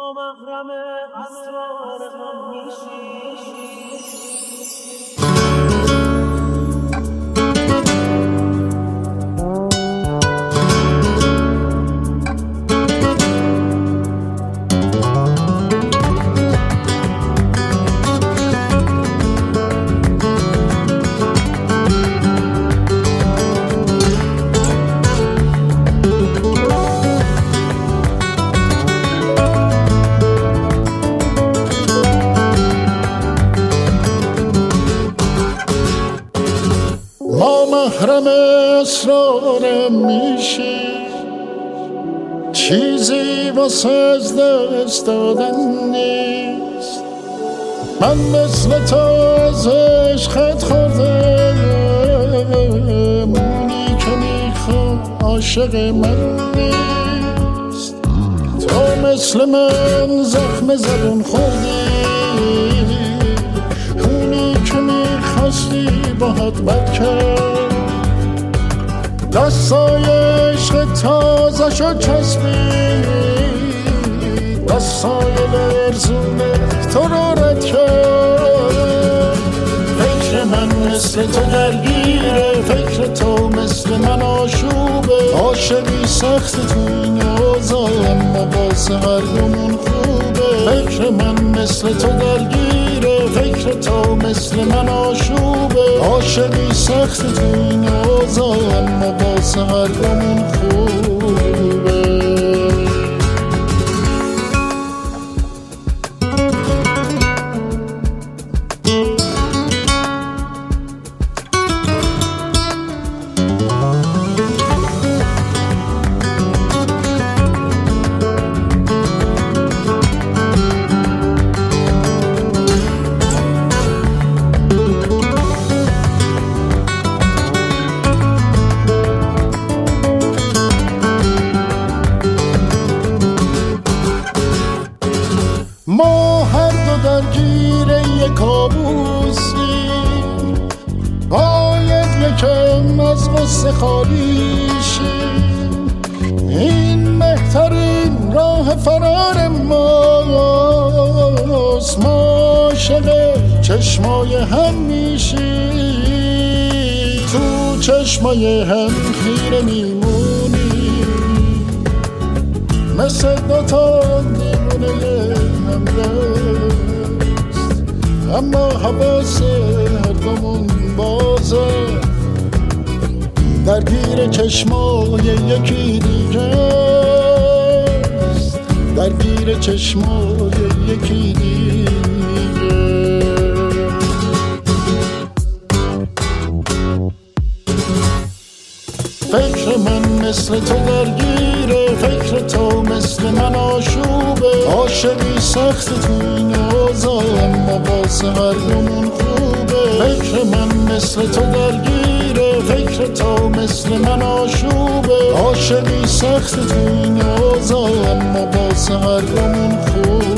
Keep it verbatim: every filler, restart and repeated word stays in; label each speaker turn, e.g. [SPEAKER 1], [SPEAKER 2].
[SPEAKER 1] محرم اسرار غم میشی.
[SPEAKER 2] محرم اسرارم میشی، چیزی واسه از دست دادن نیست. من مثل تو از عشقت خوردم، اونی که میخوام عاشق من نیست. تو مثل من زخم زبون خوردی، اونی که میخواستی باهات بد کرد. دستای عشق تازه شد چسبید، دستای لرزونه تو رو رد کرد. فکر من مثل تو درگیره، فکر تو مثل من آشوبه. عاشقی سخت تو این اوضاع، اما واسه هر دومون خوبه. فکر من مثل تو درگیره، فکر تو مثل من آشوبه. عاشقی سخت تو این اوضاع، اما واسه هر دومون خوبه. ما هر دو درگیر یک کابوسیم، باید یکم از غصه خالی شیم. این بهترین راه فرار ماست، ما عاشق چشمای هم میشیم. تو چشمای هم خیره میمونیم، مثل دوتا دیوونه هم دست، اما حواس هر دومون بازه. درگیر چشمای یکی دیگه است، درگیر چشمای یکی دیگه. فکر من مثل تو درگیره، فکر تو مثل من آشوبه. عاشقی سخت تو این اوضاع، اما واسه هر دومون خوبه. فکر من مثل تو درگیره، فکر تو مثل من آشوبه. عاشقی سخت تو این اوضاع، اما واسه هر دومون خوبه.